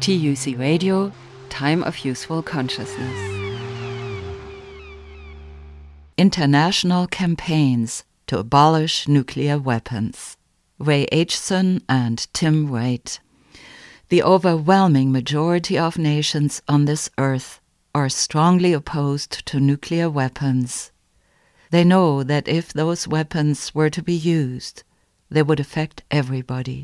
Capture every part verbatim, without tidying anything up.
T U C Radio, Time of Useful Consciousness. International campaigns to abolish nuclear weapons. Ray Acheson and Tim Wright. The overwhelming majority of nations on this earth are strongly opposed to nuclear weapons. They know that if those weapons were to be used, they would affect everybody.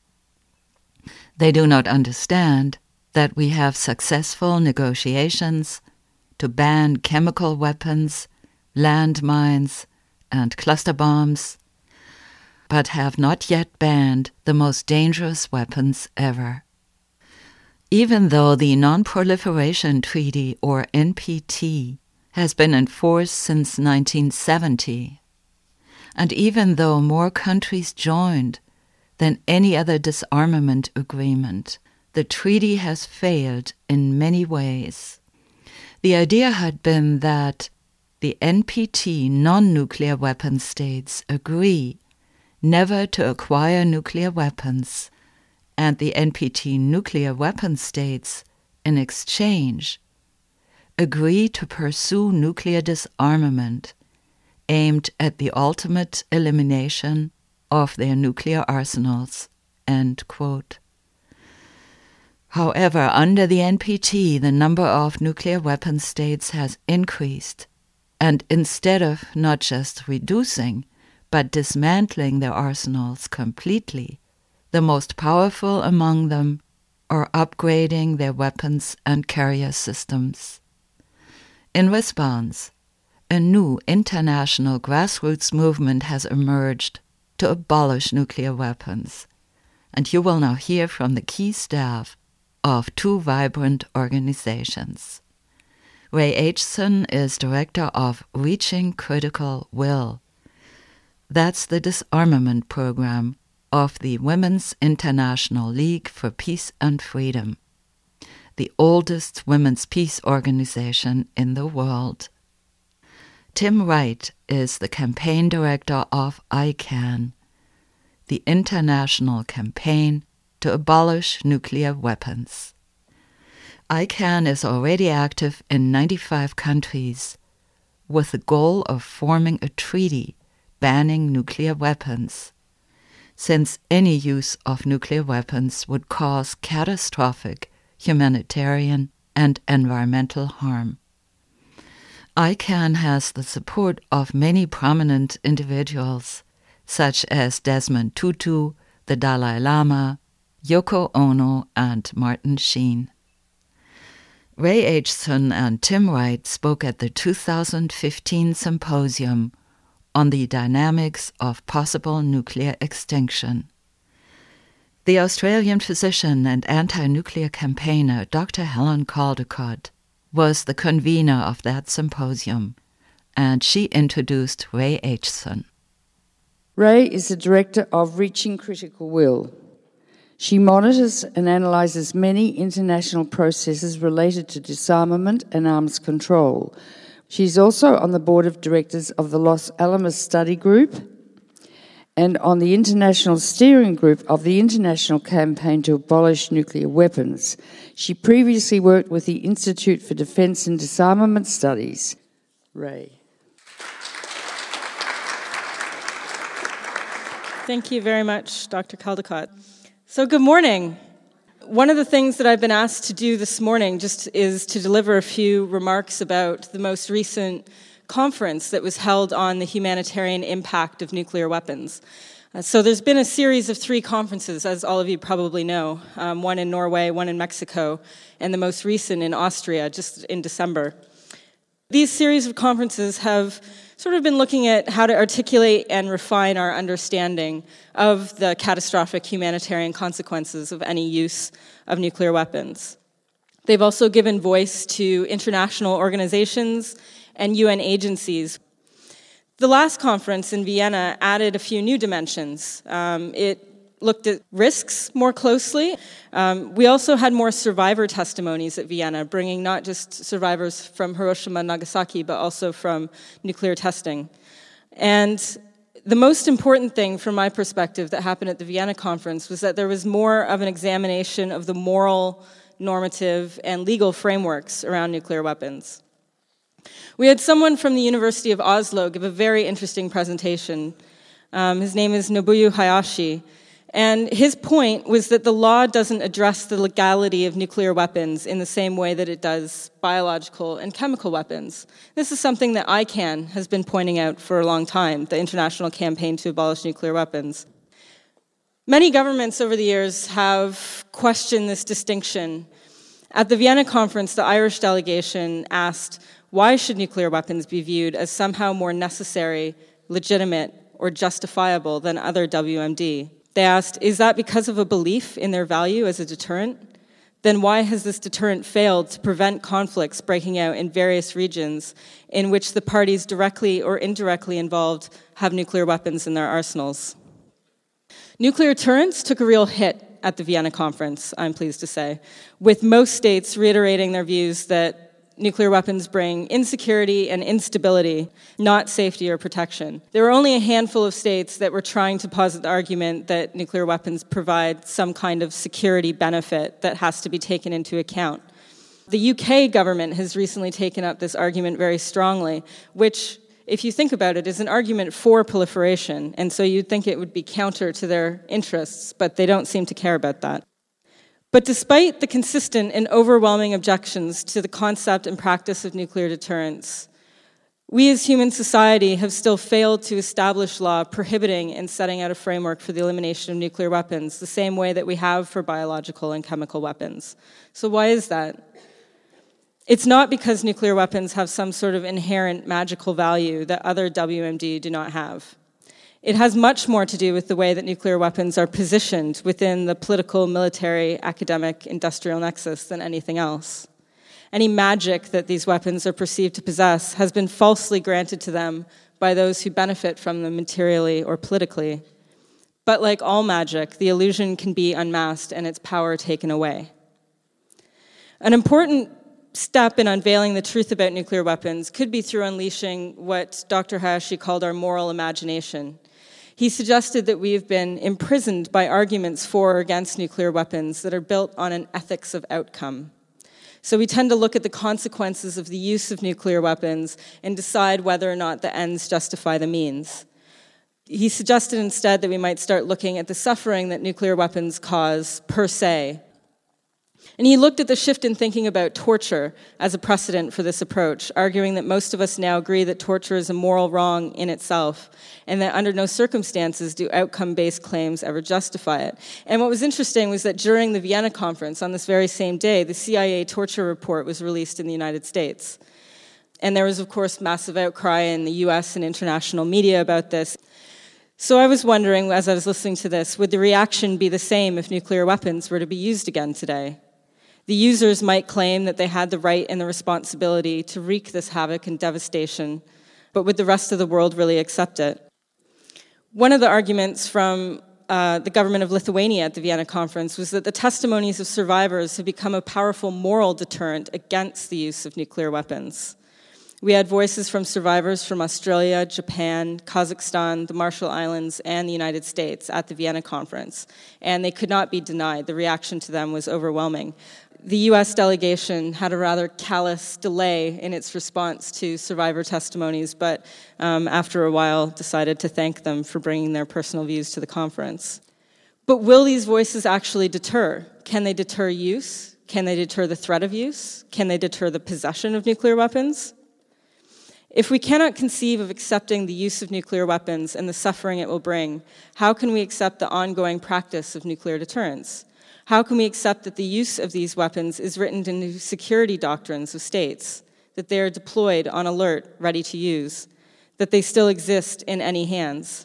They do not understand that we have successful negotiations to ban chemical weapons, landmines, and cluster bombs, but have not yet banned the most dangerous weapons ever. Even though the Non-Proliferation Treaty, or N P T, has been in force since nineteen seventy, and even though more countries joined than any other disarmament agreement, the treaty has failed in many ways. The idea had been that the N P T non-nuclear weapon states agree never to acquire nuclear weapons, and the N P T nuclear weapon states, in exchange, agree to pursue nuclear disarmament aimed at the ultimate elimination of their nuclear arsenals. End quote. However, under the N P T, the number of nuclear weapon states has increased, and instead of not just reducing, but dismantling their arsenals completely, the most powerful among them are upgrading their weapons and carrier systems. In response, a new international grassroots movement has emerged to abolish nuclear weapons, and you will now hear from the key staff of two vibrant organizations. Ray Acheson is director of Reaching Critical Will. That's the disarmament program of the Women's International League for Peace and Freedom, the oldest women's peace organization in the world. Tim Wright is the campaign director of I CAN, the International Campaign to Abolish Nuclear Weapons. I CAN is already active in ninety-five countries with the goal of forming a treaty banning nuclear weapons, since any use of nuclear weapons would cause catastrophic humanitarian and environmental harm. I CAN has the support of many prominent individuals, such as Desmond Tutu, the Dalai Lama, Yoko Ono, and Martin Sheen. Ray Acheson and Tim Wright spoke at the two thousand fifteen symposium on the dynamics of possible nuclear extinction. The Australian physician and anti-nuclear campaigner Doctor Helen Caldicott was the convener of that symposium, and she introduced Ray Acheson. Ray is the director of Reaching Critical Will. She monitors and analyses many international processes related to disarmament and arms control. She's also on the board of directors of the Los Alamos Study Group and on the international steering group of the International Campaign to Abolish Nuclear Weapons. She previously worked with the Institute for Defence and Disarmament Studies. Ray. Thank you very much, Doctor Caldicott. So good morning. One of the things that I've been asked to do this morning just is to deliver a few remarks about the most recent conference that was held on the humanitarian impact of nuclear weapons. Uh, so there's been a series of three conferences, as all of you probably know, um, one in Norway, one in Mexico, and the most recent in Austria, just in December. These series of conferences have sort of been looking at how to articulate and refine our understanding of the catastrophic humanitarian consequences of any use of nuclear weapons. They've also given voice to international organizations and U N agencies. The last conference in Vienna added a few new dimensions. Um, it looked at risks more closely. Um, we also had more survivor testimonies at Vienna, bringing not just survivors from Hiroshima and Nagasaki, but also from nuclear testing. And the most important thing from my perspective that happened at the Vienna conference was that there was more of an examination of the moral normative, and legal frameworks around nuclear weapons. We had someone from the University of Oslo give a very interesting presentation. Um, his name is Nobuyo Hayashi, and his point was that the law doesn't address the legality of nuclear weapons in the same way that it does biological and chemical weapons. This is something that I CAN has been pointing out for a long time, the International Campaign to Abolish Nuclear Weapons. Many governments over the years have questioned this distinction. At the Vienna conference, the Irish delegation asked, why should nuclear weapons be viewed as somehow more necessary, legitimate, or justifiable than other W M D? They asked, is that because of a belief in their value as a deterrent? Then why has this deterrent failed to prevent conflicts breaking out in various regions in which the parties directly or indirectly involved have nuclear weapons in their arsenals? Nuclear deterrence took a real hit at the Vienna conference, I'm pleased to say, with most states reiterating their views that nuclear weapons bring insecurity and instability, not safety or protection. There were only a handful of states that were trying to posit the argument that nuclear weapons provide some kind of security benefit that has to be taken into account. The U K government has recently taken up this argument very strongly, which, if you think about it, is an argument for proliferation, and so you'd think it would be counter to their interests, but they don't seem to care about that. But despite the consistent and overwhelming objections to the concept and practice of nuclear deterrence, we as human society have still failed to establish law prohibiting and setting out a framework for the elimination of nuclear weapons, the same way that we have for biological and chemical weapons. So why is that? It's not because nuclear weapons have some sort of inherent magical value that other W M D do not have. It has much more to do with the way that nuclear weapons are positioned within the political, military, academic, industrial nexus than anything else. Any magic that these weapons are perceived to possess has been falsely granted to them by those who benefit from them materially or politically. But like all magic, the illusion can be unmasked and its power taken away. An important step in unveiling the truth about nuclear weapons could be through unleashing what Doctor Hayashi called our moral imagination. He suggested that we have been imprisoned by arguments for or against nuclear weapons that are built on an ethics of outcome. So we tend to look at the consequences of the use of nuclear weapons and decide whether or not the ends justify the means. He suggested instead that we might start looking at the suffering that nuclear weapons cause per se. And he looked at the shift in thinking about torture as a precedent for this approach, arguing that most of us now agree that torture is a moral wrong in itself, and that under no circumstances do outcome-based claims ever justify it. And what was interesting was that during the Vienna conference, on this very same day, the C I A torture report was released in the United States. And there was, of course, massive outcry in the U S and international media about this. So I was wondering, as I was listening to this, would the reaction be the same if nuclear weapons were to be used again today? The users might claim that they had the right and the responsibility to wreak this havoc and devastation, but would the rest of the world really accept it? One of the arguments from uh, the government of Lithuania at the Vienna conference was that the testimonies of survivors have become a powerful moral deterrent against the use of nuclear weapons. We had voices from survivors from Australia, Japan, Kazakhstan, the Marshall Islands, and the United States at the Vienna conference, and they could not be denied. The reaction to them was overwhelming. The U S delegation had a rather callous delay in its response to survivor testimonies, but um, after a while decided to thank them for bringing their personal views to the conference. But will these voices actually deter? Can they deter use? Can they deter the threat of use? Can they deter the possession of nuclear weapons? If we cannot conceive of accepting the use of nuclear weapons and the suffering it will bring, how can we accept the ongoing practice of nuclear deterrence? How can we accept that the use of these weapons is written into security doctrines of states, that they are deployed on alert, ready to use, that they still exist in any hands?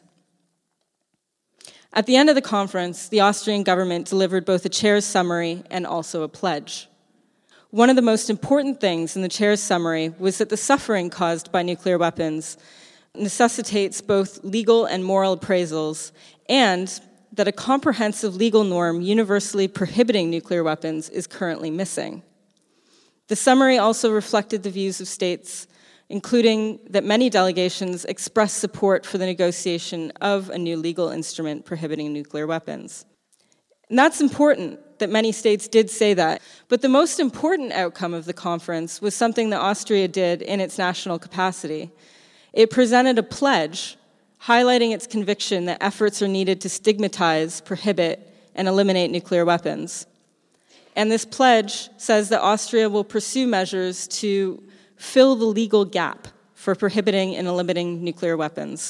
At the end of the conference, the Austrian government delivered both a chair's summary and also a pledge. One of the most important things in the chair's summary was that the suffering caused by nuclear weapons necessitates both legal and moral appraisals, and that a comprehensive legal norm universally prohibiting nuclear weapons is currently missing. The summary also reflected the views of states, including that many delegations expressed support for the negotiation of a new legal instrument prohibiting nuclear weapons. And that's important that many states did say that. But the most important outcome of the conference was something that Austria did in its national capacity. It presented a pledge highlighting its conviction that efforts are needed to stigmatize, prohibit, and eliminate nuclear weapons. And this pledge says that Austria will pursue measures to fill the legal gap for prohibiting and eliminating nuclear weapons.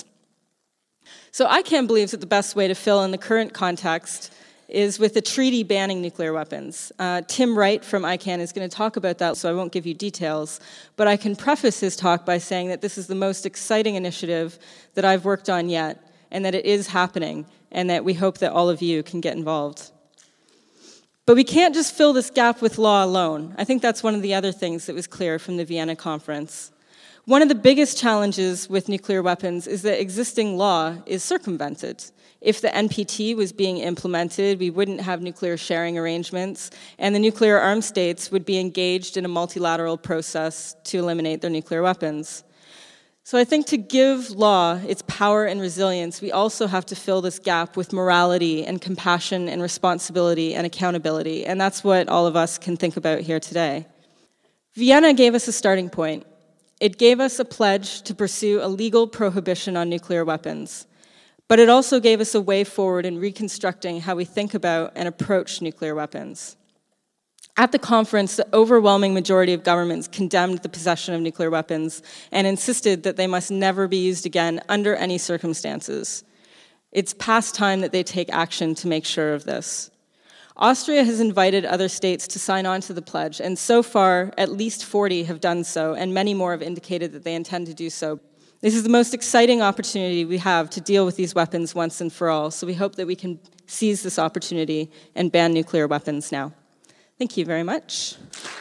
So ICANN believes that the best way to fill in the current context is with a treaty banning nuclear weapons. Uh, Tim Wright from ICANN is going to talk about that, so I won't give you details. But I can preface his talk by saying that this is the most exciting initiative that I've worked on yet, and that it is happening, and that we hope that all of you can get involved. But we can't just fill this gap with law alone. I think that's one of the other things that was clear from the Vienna conference. One of the biggest challenges with nuclear weapons is that existing law is circumvented. If the N P T was being implemented, we wouldn't have nuclear sharing arrangements, and the nuclear armed states would be engaged in a multilateral process to eliminate their nuclear weapons. So I think to give law its power and resilience, we also have to fill this gap with morality and compassion and responsibility and accountability, and that's what all of us can think about here today. Vienna gave us a starting point. It gave us a pledge to pursue a legal prohibition on nuclear weapons. But it also gave us a way forward in reconstructing how we think about and approach nuclear weapons. At the conference, the overwhelming majority of governments condemned the possession of nuclear weapons and insisted that they must never be used again under any circumstances. It's past time that they take action to make sure of this. Austria has invited other states to sign on to the pledge, and so far, at least forty have done so, and many more have indicated that they intend to do so. This is the most exciting opportunity we have to deal with these weapons once and for all, so we hope that we can seize this opportunity and ban nuclear weapons now. Thank you very much.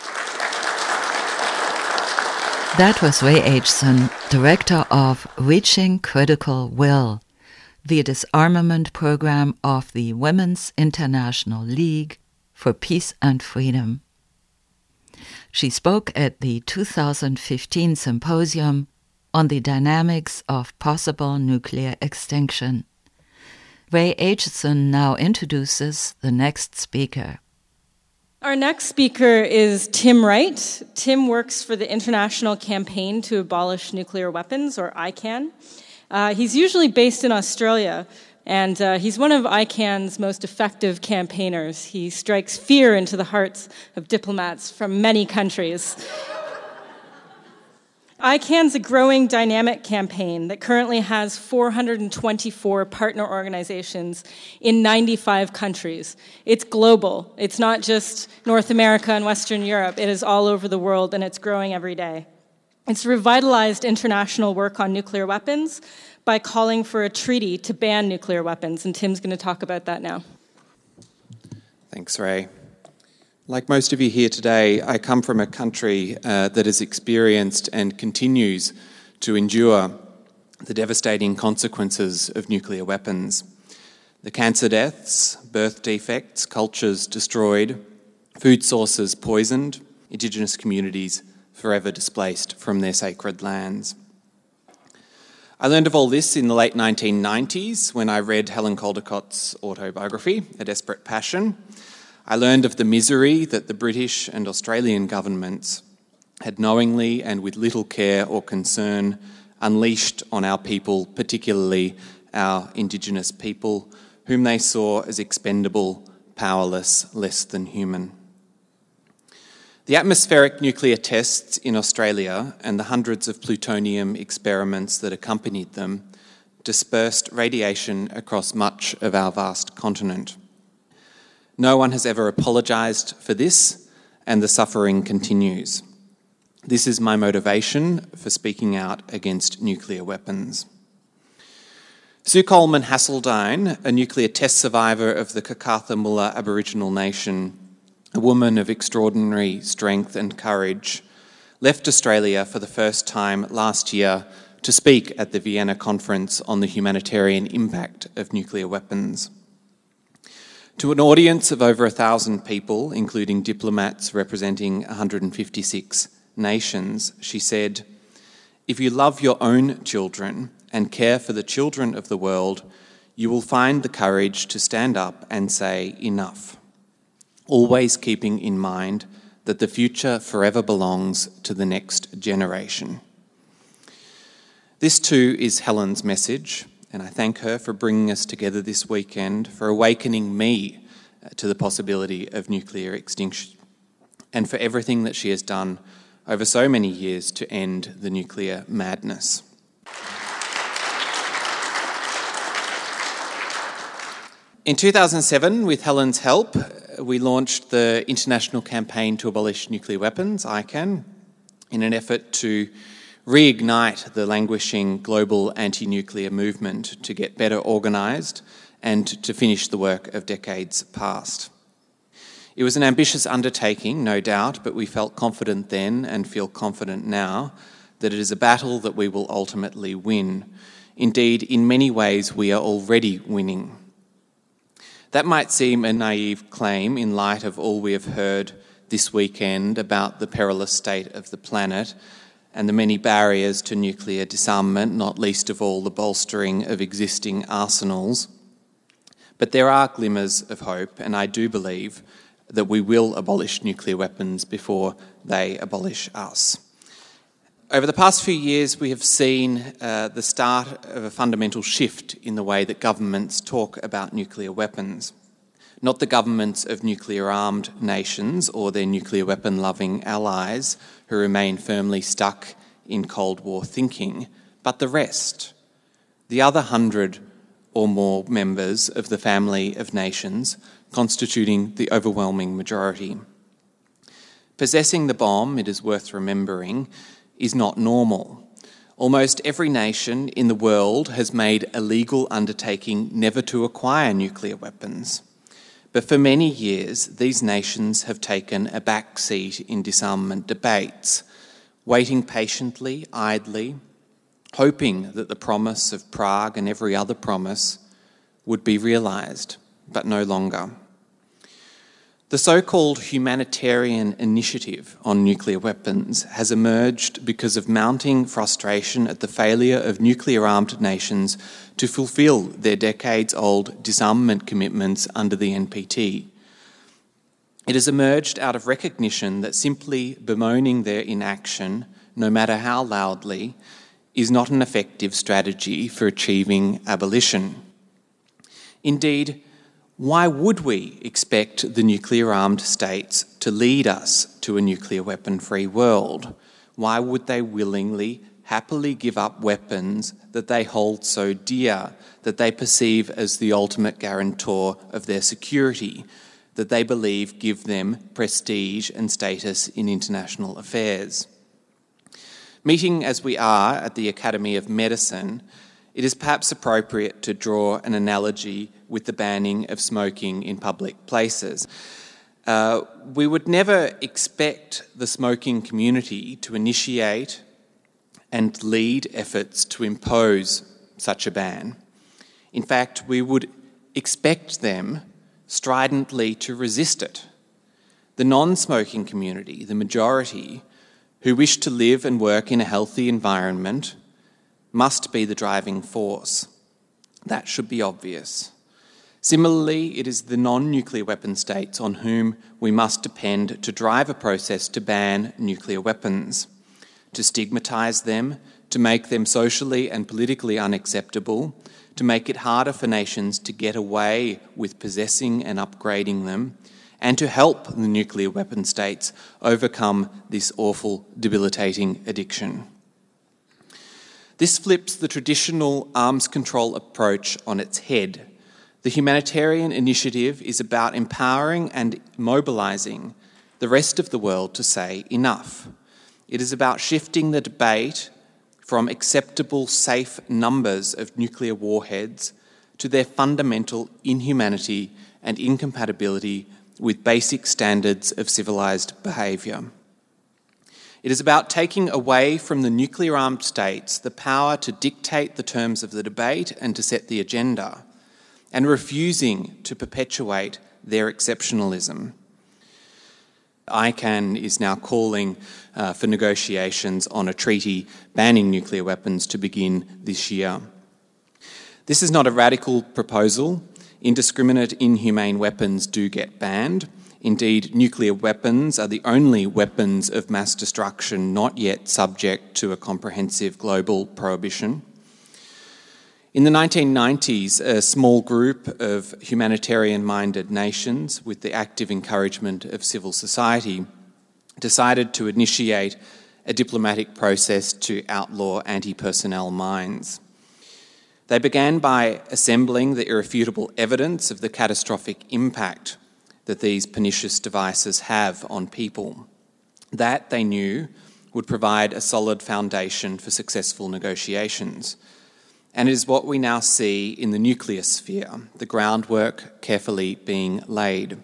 That was Ray Aitchison, Director of Reaching Critical Will, the disarmament program of the Women's International League for Peace and Freedom. She spoke at the two thousand fifteen symposium on the dynamics of possible nuclear extinction. Ray Aitchison now introduces the next speaker. Our next speaker is Tim Wright. Tim works for the International Campaign to Abolish Nuclear Weapons, or ICANN. Uh, he's usually based in Australia, and uh, he's one of ICANN's most effective campaigners. He strikes fear into the hearts of diplomats from many countries. ICANN's a growing dynamic campaign that currently has four hundred twenty-four partner organizations in ninety-five countries. It's global. It's not just North America and Western Europe. It is all over the world, and it's growing every day. It's revitalized international work on nuclear weapons by calling for a treaty to ban nuclear weapons, and Tim's going to talk about that now. Thanks, Ray. Like most of you here today, I come from a country uh, that has experienced and continues to endure the devastating consequences of nuclear weapons. The cancer deaths, birth defects, cultures destroyed, food sources poisoned, Indigenous communities forever displaced from their sacred lands. I learned of all this in the late nineteen nineties when I read Helen Caldicott's autobiography, A Desperate Passion. I learned of the misery that the British and Australian governments had knowingly and with little care or concern unleashed on our people, particularly our Indigenous people, whom they saw as expendable, powerless, less than human. The atmospheric nuclear tests in Australia and the hundreds of plutonium experiments that accompanied them dispersed radiation across much of our vast continent. No one has ever apologised for this, and the suffering continues. This is my motivation for speaking out against nuclear weapons. Sue Coleman Haseldine, a nuclear test survivor of the Kakatha-Mulla Aboriginal Nation, a woman of extraordinary strength and courage, left Australia for the first time last year to speak at the Vienna Conference on the humanitarian impact of nuclear weapons. To an audience of over a thousand people, including diplomats representing one hundred fifty-six nations, she said, "If you love your own children and care for the children of the world, you will find the courage to stand up and say enough. always keeping in mind that the future forever belongs to the next generation. This too is Helen's message, and I thank her for bringing us together this weekend, for awakening me to the possibility of nuclear extinction, and for everything that she has done over so many years to end the nuclear madness. In two thousand seven, with Helen's help, we launched the International Campaign to Abolish Nuclear Weapons, I CAN, in an effort to reignite the languishing global anti-nuclear movement to get better organised and to finish the work of decades past. It was an ambitious undertaking, no doubt, but we felt confident then and feel confident now that it is a battle that we will ultimately win. Indeed, in many ways, we are already winning. That might seem a naive claim in light of all we have heard this weekend about the perilous state of the planet and the many barriers to nuclear disarmament, not least of all the bolstering of existing arsenals. But there are glimmers of hope, and I do believe that we will abolish nuclear weapons before they abolish us. Over the past few years, we have seen uh, the start of a fundamental shift in the way that governments talk about nuclear weapons. Not the governments of nuclear-armed nations or their nuclear weapon-loving allies who remain firmly stuck in Cold War thinking, but the rest, the other hundred or more members of the family of nations constituting the overwhelming majority. Possessing the bomb, it is worth remembering, is not normal. Almost every nation in the world has made a legal undertaking never to acquire nuclear weapons. But for many years, these nations have taken a back seat in disarmament debates, waiting patiently, idly, hoping that the promise of Prague and every other promise would be realised, but no longer. The so-called humanitarian initiative on nuclear weapons has emerged because of mounting frustration at the failure of nuclear-armed nations to fulfil their decades-old disarmament commitments under the N P T. It has emerged out of recognition that simply bemoaning their inaction, no matter how loudly, is not an effective strategy for achieving abolition. Indeed, why would we expect the nuclear-armed states to lead us to a nuclear weapon-free world? Why would they willingly, happily give up weapons that they hold so dear, that they perceive as the ultimate guarantor of their security, that they believe give them prestige and status in international affairs? Meeting as we are at the Academy of Medicine, it is perhaps appropriate to draw an analogy with the banning of smoking in public places. Uh, we would never expect the smoking community to initiate and lead efforts to impose such a ban. In fact, we would expect them stridently to resist it. The non-smoking community, the majority, who wish to live and work in a healthy environment, must be the driving force. That should be obvious. Similarly, it is the non-nuclear weapon states on whom we must depend to drive a process to ban nuclear weapons, to stigmatise them, to make them socially and politically unacceptable, to make it harder for nations to get away with possessing and upgrading them, and to help the nuclear weapon states overcome this awful, debilitating addiction. This flips the traditional arms control approach on its head. The humanitarian initiative is about empowering and mobilising the rest of the world to say enough. It is about shifting the debate from acceptable safe numbers of nuclear warheads to their fundamental inhumanity and incompatibility with basic standards of civilised behaviour. It is about taking away from the nuclear-armed states the power to dictate the terms of the debate and to set the agenda, and refusing to perpetuate their exceptionalism. I CAN is now calling uh, for negotiations on a treaty banning nuclear weapons to begin this year. This is not a radical proposal. Indiscriminate, inhumane weapons do get banned. Indeed, nuclear weapons are the only weapons of mass destruction not yet subject to a comprehensive global prohibition. In the nineteen nineties, a small group of humanitarian-minded nations, with the active encouragement of civil society, decided to initiate a diplomatic process to outlaw anti-personnel mines. They began by assembling the irrefutable evidence of the catastrophic impact that these pernicious devices have on people. That, they knew, would provide a solid foundation for successful negotiations. And it is what we now see in the nuclear sphere, the groundwork carefully being laid.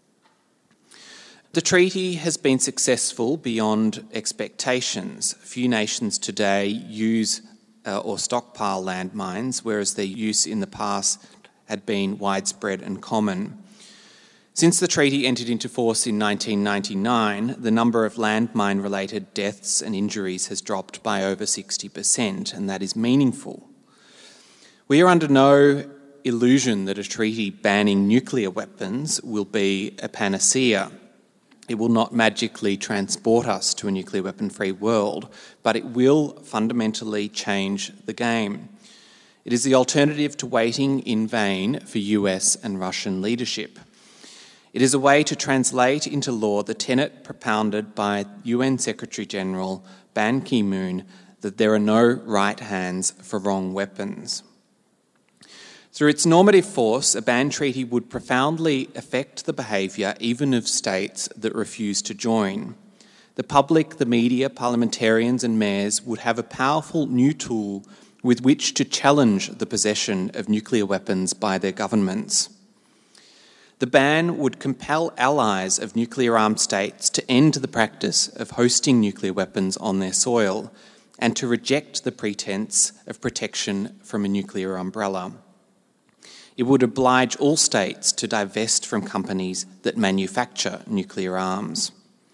The treaty has been successful beyond expectations. Few nations today use uh, or stockpile landmines, whereas their use in the past had been widespread and common. Since the treaty entered into force in nineteen ninety-nine, the number of landmine-related deaths and injuries has dropped by over sixty percent, and that is meaningful. We are under no illusion that a treaty banning nuclear weapons will be a panacea. It will not magically transport us to a nuclear weapon-free world, but it will fundamentally change the game. It is the alternative to waiting in vain for U S and Russian leadership. It is a way to translate into law the tenet propounded by U N Secretary-General Ban Ki-moon that there are no right hands for wrong weapons. Through its normative force, a ban treaty would profoundly affect the behaviour even of states that refuse to join. The public, the media, parliamentarians and mayors would have a powerful new tool with which to challenge the possession of nuclear weapons by their governments. The ban would compel allies of nuclear-armed states to end the practice of hosting nuclear weapons on their soil and to reject the pretense of protection from a nuclear umbrella. It would oblige all states to divest from companies that manufacture nuclear arms.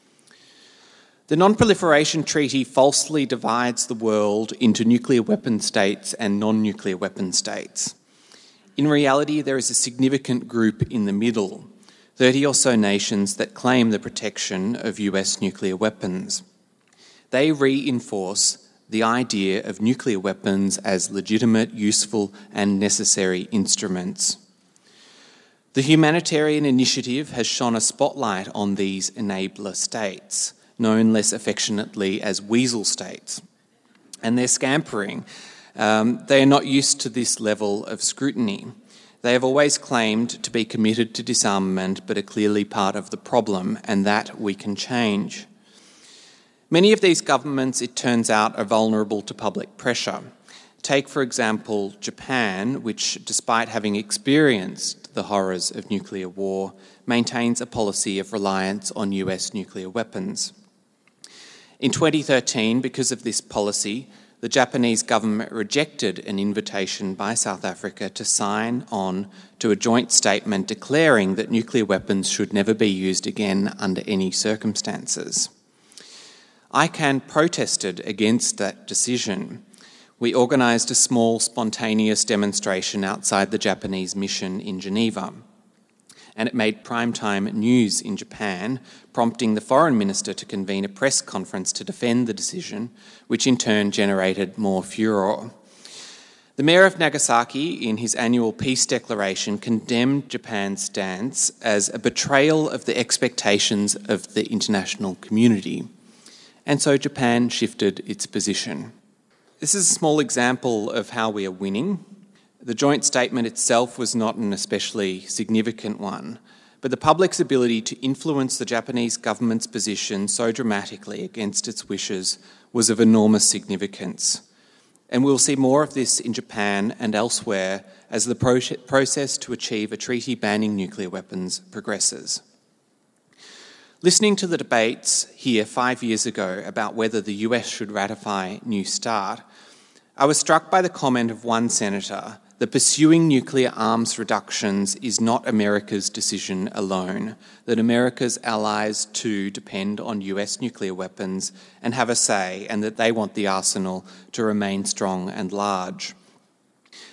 The Non-Proliferation Treaty falsely divides the world into nuclear weapon states and non-nuclear weapon states. In reality, there is a significant group in the middle, thirty or so nations that claim the protection of U S nuclear weapons. They reinforce the idea of nuclear weapons as legitimate, useful and necessary instruments. The humanitarian initiative has shone a spotlight on these enabler states, known less affectionately as weasel states, and their scampering. Um, they are not used to this level of scrutiny. They have always claimed to be committed to disarmament, but are clearly part of the problem, and that we can change. Many of these governments, it turns out, are vulnerable to public pressure. Take, for example, Japan, which, despite having experienced the horrors of nuclear war, maintains a policy of reliance on U S nuclear weapons. In twenty thirteen, because of this policy, the Japanese government rejected an invitation by South Africa to sign on to a joint statement declaring that nuclear weapons should never be used again under any circumstances. I C A N protested against that decision. We organised a small, spontaneous demonstration outside the Japanese mission in Geneva, and it made primetime news in Japan, prompting the foreign minister to convene a press conference to defend the decision, which in turn generated more furore. The mayor of Nagasaki, in his annual peace declaration, condemned Japan's stance as a betrayal of the expectations of the international community. And so Japan shifted its position. This is a small example of how we are winning. The joint statement itself was not an especially significant one, but the public's ability to influence the Japanese government's position so dramatically against its wishes was of enormous significance. And we'll see more of this in Japan and elsewhere as the pro- process to achieve a treaty banning nuclear weapons progresses. Listening to the debates here five years ago about whether the U S should ratify New START, I was struck by the comment of one senator that pursuing nuclear arms reductions is not America's decision alone, that America's allies too depend on U S nuclear weapons and have a say, and that they want the arsenal to remain strong and large.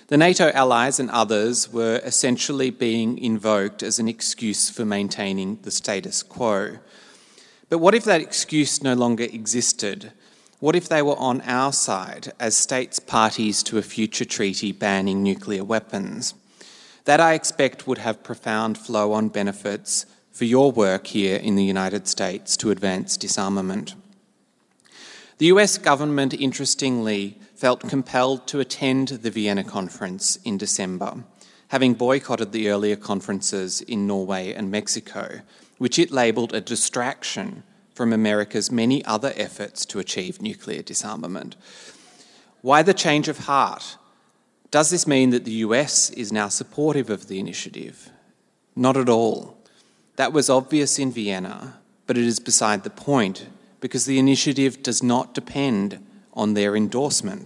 The NATO allies and others were essentially being invoked as an excuse for maintaining the status quo. But what if that excuse no longer existed? What if they were on our side as states parties to a future treaty banning nuclear weapons? That, I expect, would have profound flow-on benefits for your work here in the United States to advance disarmament. The U S government, interestingly, felt compelled to attend the Vienna conference in December, having boycotted the earlier conferences in Norway and Mexico, which it labelled a distraction from America's many other efforts to achieve nuclear disarmament. Why the change of heart? Does this mean that the U S is now supportive of the initiative? Not at all. That was obvious in Vienna, but it is beside the point because the initiative does not depend on their endorsement.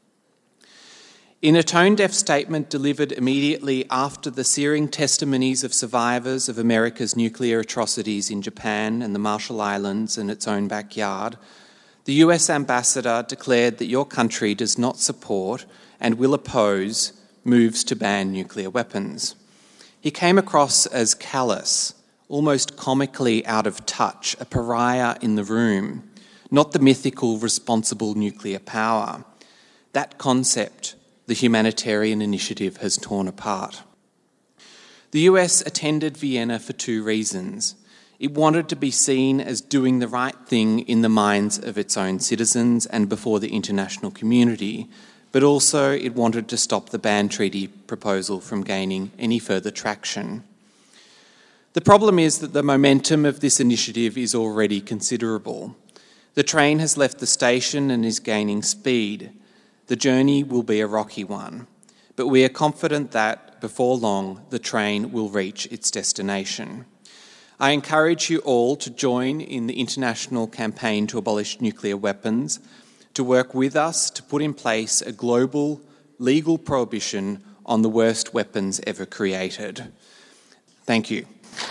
In a tone-deaf statement delivered immediately after the searing testimonies of survivors of America's nuclear atrocities in Japan and the Marshall Islands and its own backyard, the U S ambassador declared that your country does not support and will oppose moves to ban nuclear weapons. He came across as callous, almost comically out of touch, a pariah in the room, not the mythical responsible nuclear power. That concept the humanitarian initiative has torn apart. The U S attended Vienna for two reasons. It wanted to be seen as doing the right thing in the minds of its own citizens and before the international community, but also it wanted to stop the ban treaty proposal from gaining any further traction. The problem is that the momentum of this initiative is already considerable. The train has left the station and is gaining speed. The journey will be a rocky one, but we are confident that, before long, the train will reach its destination. I encourage you all to join in the international campaign to abolish nuclear weapons, to work with us to put in place a global legal prohibition on the worst weapons ever created. Thank you.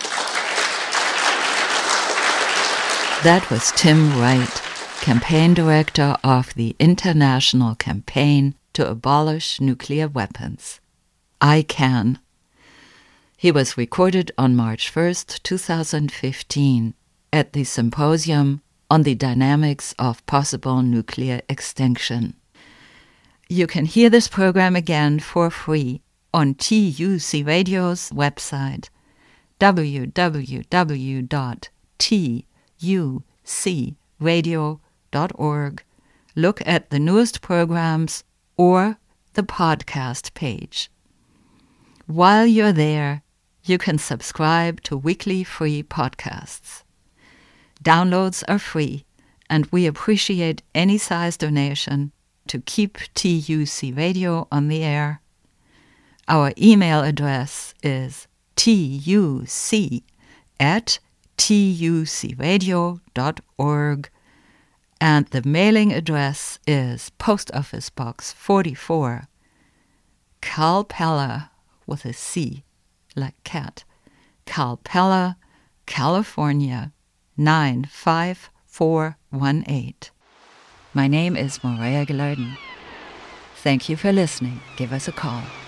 That was Tim Wright, campaign director of the International Campaign to Abolish Nuclear Weapons. I Can. He was recorded on March first, two thousand fifteen, at the Symposium on the Dynamics of Possible Nuclear Extinction. You can hear this program again for free on T U C Radio's website, w w w dot t u c radio dot org. Look at the newest programs or the podcast page. While you're there, you can subscribe to weekly free podcasts. Downloads are free, and we appreciate any size donation to keep T U C Radio on the air. Our email address is tuc at tucradio dot org, and the mailing address is Post Office Box forty-four, Calpella, with a C, like cat, Calpella, California, nine five four one eight. My name is Maria Gilardin. Thank you for listening. Give us a call.